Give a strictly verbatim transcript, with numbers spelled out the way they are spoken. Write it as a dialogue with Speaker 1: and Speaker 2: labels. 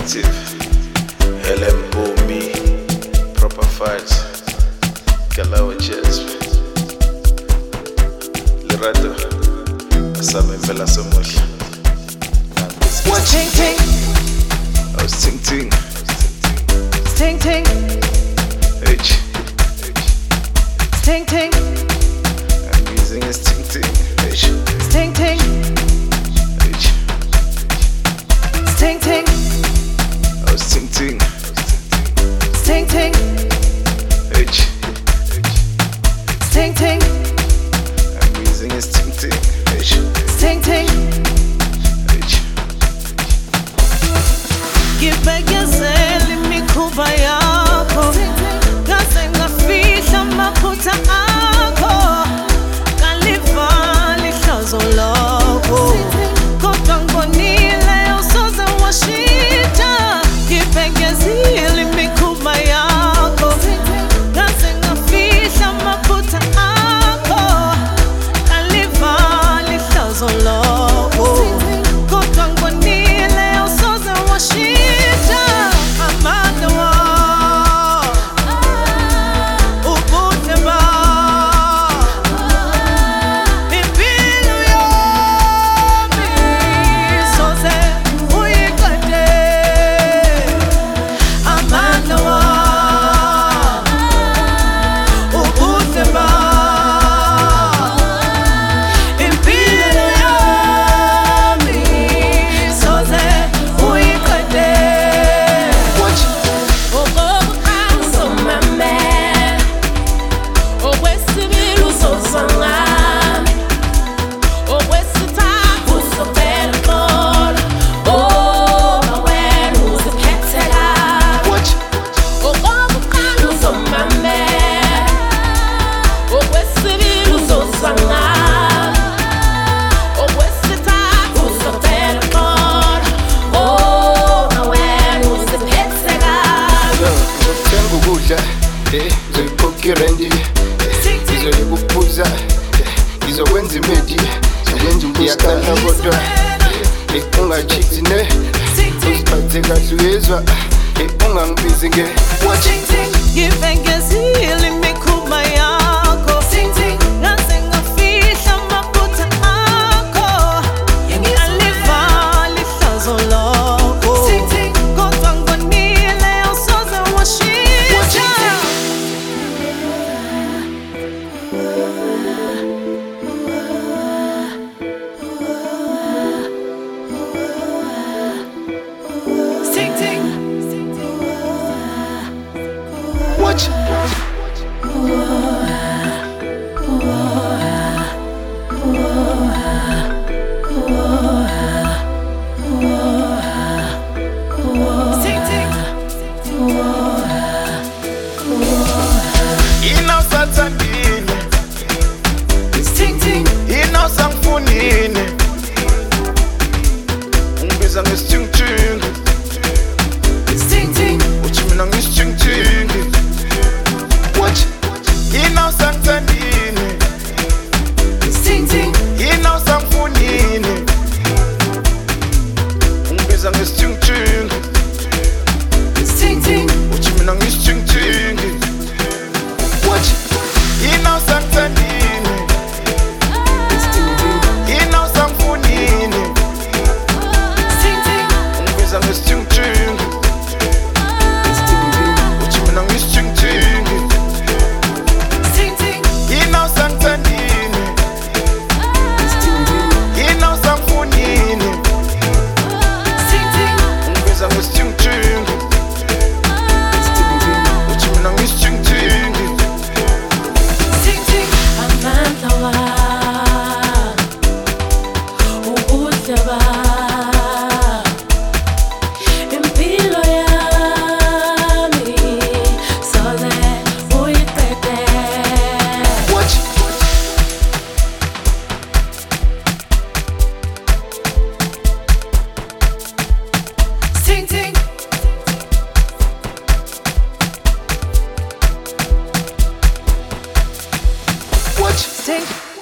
Speaker 1: Detective L M Bomi, proper fights, Galawa Jasp, Lerato, Asame Mbela Somohle.
Speaker 2: What ting ting?
Speaker 1: I was ting ting.
Speaker 2: Ting ting.
Speaker 1: H.
Speaker 2: Ting ting.
Speaker 1: I'm using this ting ting. H.
Speaker 2: Ting ting.
Speaker 1: H.
Speaker 2: Ting ting.
Speaker 1: I was ting ting.
Speaker 2: Ting ting.
Speaker 1: H.
Speaker 2: Ting ting.
Speaker 1: I'm using this ting ting. H.
Speaker 2: Ting ting.
Speaker 1: H.
Speaker 2: Ngibhekazela imikhuba yakho, ngaze ngafihla amaphutha akho, ngalivala ihlazo lakho, kodwa ngibonile usoze washintsha. Ngibhekazela imikhuba yakho, ngaze ngafihla amaphutha akho, ngalivala ihlazo lakho, kodwa ngibonile usoze washintsha.
Speaker 1: Rendi, ngizoyikuphuza, ngizokwenza imedi, ngiyaqala kodwa ungachithi ne, uziphathe kahle uyezwa, ungangibizi nge
Speaker 2: Ngibhekazela imikhuba yakho, ngaze ngafihla amaphutha akho, ngalivala ihlazo lakho, kodwa ngibonile usoze washintsha.
Speaker 1: What? Inosathandile, inosangifunile, ungibiza ngesithingithingi, uthi mina ngisithingithingi. What? Inosangithandile, inosangifunile, ungibiza ngesithingithingi, uthi mina ngisithingithingi. What? Inosangithandile, inosangifunile, ungibiza ngesithingithingi, uthi mina ngisithingithingi. Inosangithandile, inosangifunile, ungibiza ngesithingithingi, uthi mina ngisithingithingi.
Speaker 2: Amandla wakho, ubuhle bakho, impilo yami soze uyiqede.
Speaker 1: What?
Speaker 2: Ting ting.
Speaker 1: What?
Speaker 2: Ting.